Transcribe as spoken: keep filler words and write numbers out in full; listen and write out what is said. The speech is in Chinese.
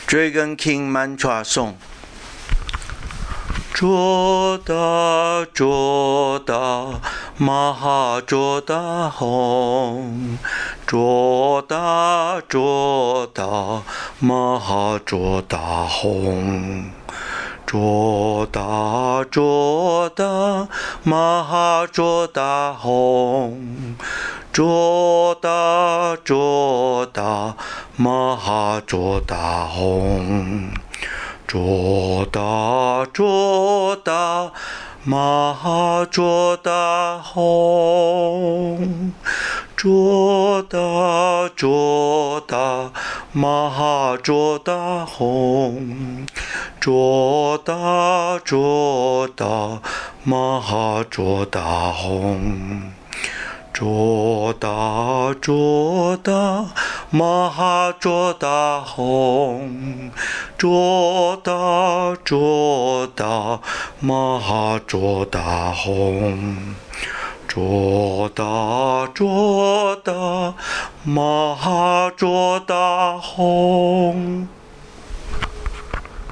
Dragon King Mantra Song。卓达卓达玛哈卓达吽，卓达卓达玛哈卓达吽，卓达卓达玛哈卓达吽，卓达卓达玛哈卓达吽。卓达卓达玛哈卓达吽，卓达卓达玛哈卓达吽，卓达卓达玛哈卓达吽，卓达卓达玛哈卓达吽，卓达卓达玛哈卓达吽，卓达卓达玛哈卓达吽。